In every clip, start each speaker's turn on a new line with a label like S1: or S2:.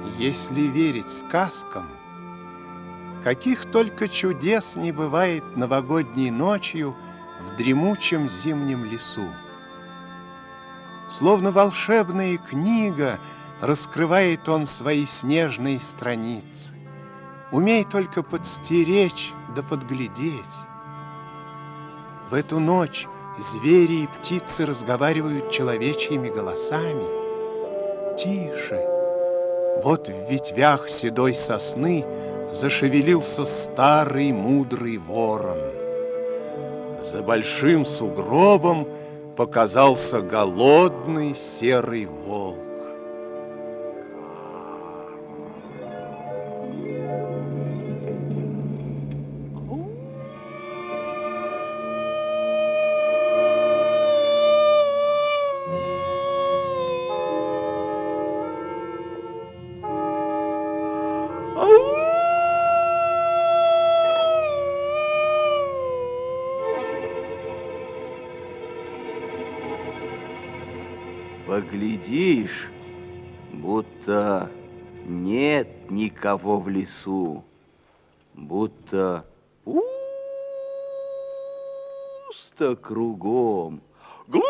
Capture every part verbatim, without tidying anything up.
S1: Если верить сказкам, каких только чудес не бывает новогодней ночью в дремучем зимнем лесу. Словно волшебная книга раскрывает он свои снежные страницы. Умей только подстеречь да подглядеть. В эту ночь звери и птицы разговаривают человечьими голосами. Тише! Вот в ветвях седой сосны зашевелился старый мудрый ворон. За большим сугробом показался голодный серый волк.
S2: Поглядишь, будто нет никого в лесу, будто пусто кругом. Глухо!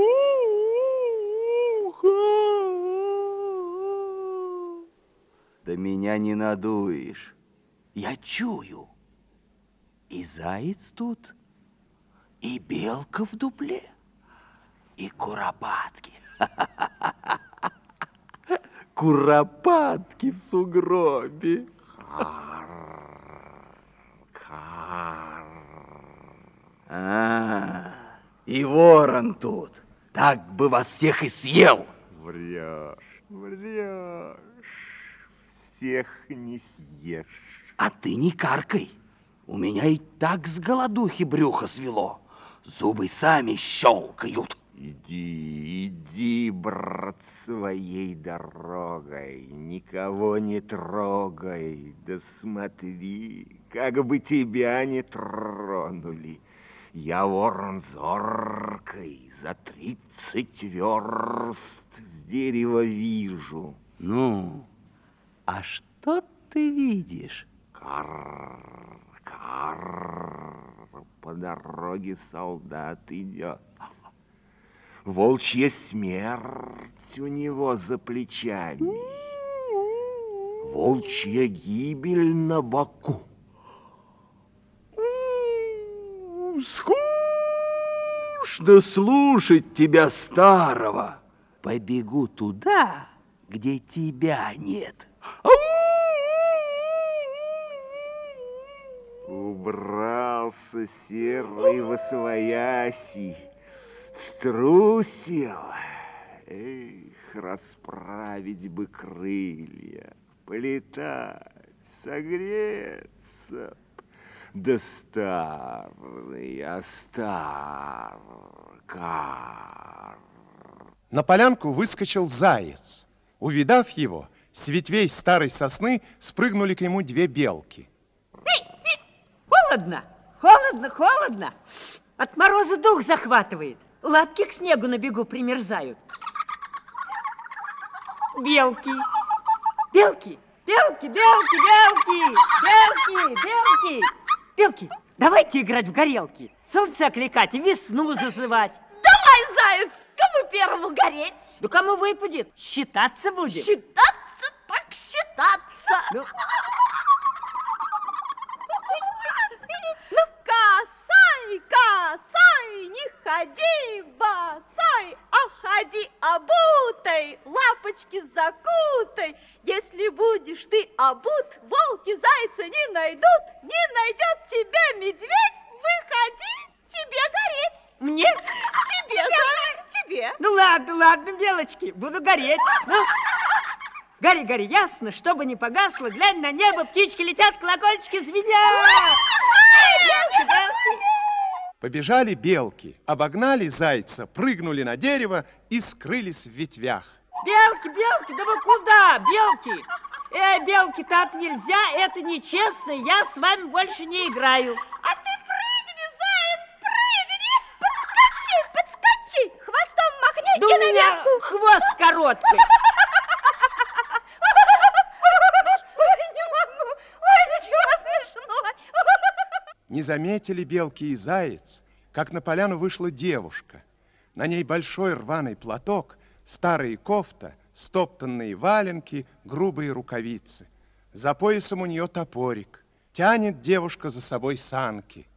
S2: Да меня не надуешь. Я чую. И заяц тут, и белка в дупле, и куропатки. Куропатки в сугробе. А, и ворон тут. Так бы вас всех и съел.
S3: Врешь, врешь. Всех не съешь.
S2: А ты не каркай. У меня и так с голодухи брюхо свело. Зубы сами щелкают.
S3: Иди, иди, брат, своей дорогой, никого не трогай, да смотри, как бы тебя не тронули. Я ворон зоркой, за тридцать верст с дерева вижу.
S2: Ну, а что ты видишь?
S3: Кар, кар, по дороге солдат идет. Волчья смерть у него за плечами. Волчья гибель на боку.
S2: Скучно слушать тебя, старого. Побегу туда, где тебя нет.
S3: Убрался серый восвояси. Струсил. Эх, расправить бы крылья, полетать, согреться. Да старый, а стар, кар.
S1: На полянку выскочил заяц. Увидав его, с ветвей старой сосны спрыгнули к нему две белки.
S4: Холодно, холодно, холодно. От мороза дух захватывает. Лапки к снегу на бегу примерзают. Белки, белки, белки, белки, белки, белки, белки. Белки, давайте играть в горелки. Солнце окликать и весну зазывать.
S5: Давай, заяц, кому первому гореть?
S4: Да кому выпадет? Считаться будет.
S5: Считаться так считаться.
S4: Ну,
S5: ну, косой, косой, не ходи босой, а ходи обутой, лапочки закутай. Если будешь ты обут, волки зайца не найдут, не найдет тебя медведь, выходи, тебе гореть.
S4: мне?
S5: Тебе, заяц, тебе.
S4: Ну ладно, ладно, белочки, буду гореть. Ну, гори, гори, ясно, чтобы не погасло, глянь на небо, птички летят, колокольчики звенят. Белки, белки.
S1: Побежали белки, обогнали зайца, прыгнули на дерево и скрылись в ветвях.
S4: Белки, белки, да вы куда, белки? Эй, белки, так нельзя, это нечестно, я с вами больше не играю.
S5: А ты прыгни, заяц, прыгни, подскочи, подскочи, хвостом махни
S4: Да
S5: и
S4: у
S5: на
S4: меня
S5: ветку.
S4: хвост короткий.
S1: Не заметили белки и заяц, как на поляну вышла девушка. На ней большой рваный платок, старые кофта, стоптанные валенки, грубые рукавицы. За поясом у нее топорик. Тянет девушка за собой санки.